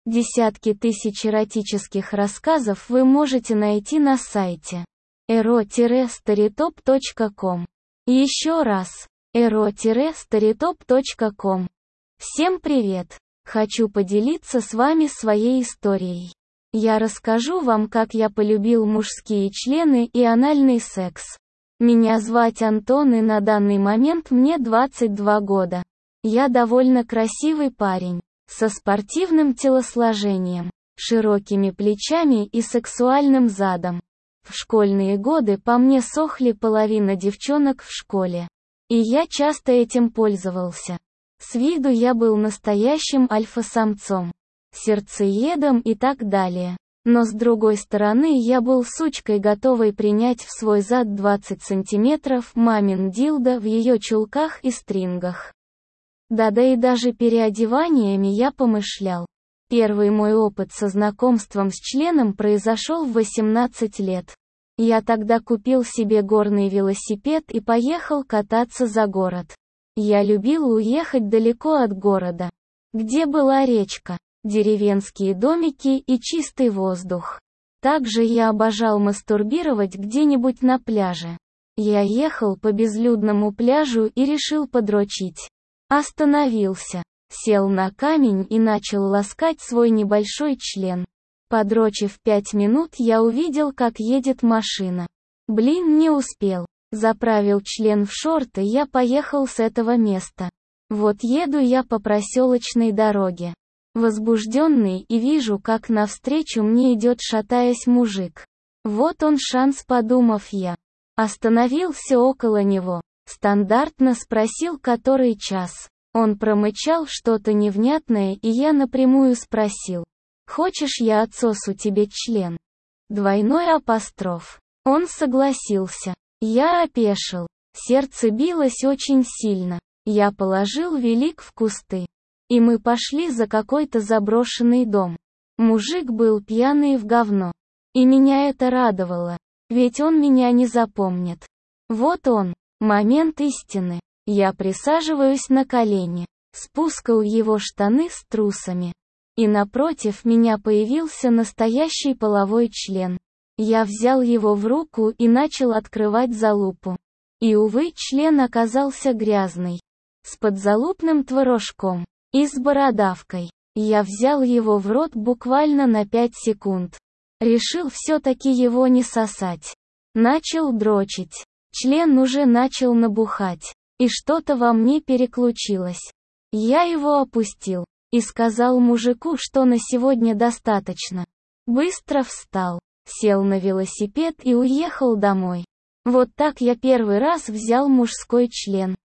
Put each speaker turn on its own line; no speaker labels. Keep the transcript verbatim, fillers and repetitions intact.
Десятки тысяч эротических рассказов вы можете найти на сайте эро старитоп точка ком. Еще раз, эро старитоп точка ком. Всем привет! Хочу поделиться с вами своей историей. Я расскажу вам, как я полюбил мужские члены и анальный секс. Меня звать Антон, и на данный момент мне двадцать два года. Я довольно красивый парень, со спортивным телосложением, широкими плечами и сексуальным задом. В школьные годы по мне сохли половина девчонок в школе. И я часто этим пользовался. С виду я был настоящим альфа-самцом, сердцеедом и так далее. Но с другой стороны, я был сучкой, готовой принять в свой зад двадцать сантиметров мамин дилдо в ее чулках и стрингах. Да-да, и даже переодеваниями я помышлял. Первый мой опыт со знакомством с членом произошел в восемнадцать лет. Я тогда купил себе горный велосипед и поехал кататься за город. Я любил уехать далеко от города, где была речка, деревенские домики и чистый воздух. Также я обожал мастурбировать где-нибудь на пляже. Я ехал по безлюдному пляжу и решил подрочить. Остановился, сел на камень и начал ласкать свой небольшой член. Подрочив пять минут, я увидел, как едет машина. Блин, не успел. Заправил член в шорты, я поехал с этого места. Вот еду я по проселочной дороге. Возбужденный, и вижу, как навстречу мне идет, шатаясь, мужик. Вот он шанс, подумав я. Остановился около него. Стандартно спросил, который час. Он промычал что-то невнятное, и я напрямую спросил: «Хочешь, я отсосу тебе член?» Двойной апостроф. Он согласился. Я опешил. Сердце билось очень сильно. Я положил велик в кусты. И мы пошли за какой-то заброшенный дом. Мужик был пьяный в говно. И меня это радовало. Ведь он меня не запомнит. Вот он. Момент истины. Я присаживаюсь на колени, спускаю его штаны с трусами. И напротив меня появился настоящий половой член. Я взял его в руку и начал открывать залупу. И, увы, член оказался грязный. С подзалупным творожком. И с бородавкой. Я взял его в рот буквально на пять секунд. Решил все-таки его не сосать. Начал дрочить. Член уже начал набухать, и что-то во мне переключилось. Я его опустил, и сказал мужику, что на сегодня достаточно. Быстро встал, сел на велосипед и уехал домой. Вот так я первый раз взял мужской член.